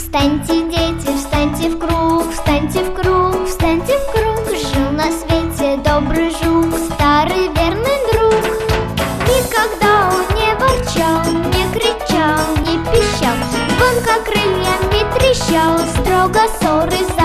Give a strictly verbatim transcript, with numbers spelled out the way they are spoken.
Встаньте, дети, встаньте в круг, встаньте в круг, встаньте в круг. Жил на свете добрый жук, старый верный друг. Никогда он не ворчал, не кричал, не пищал, звонко крыльями трещал, строго ссоры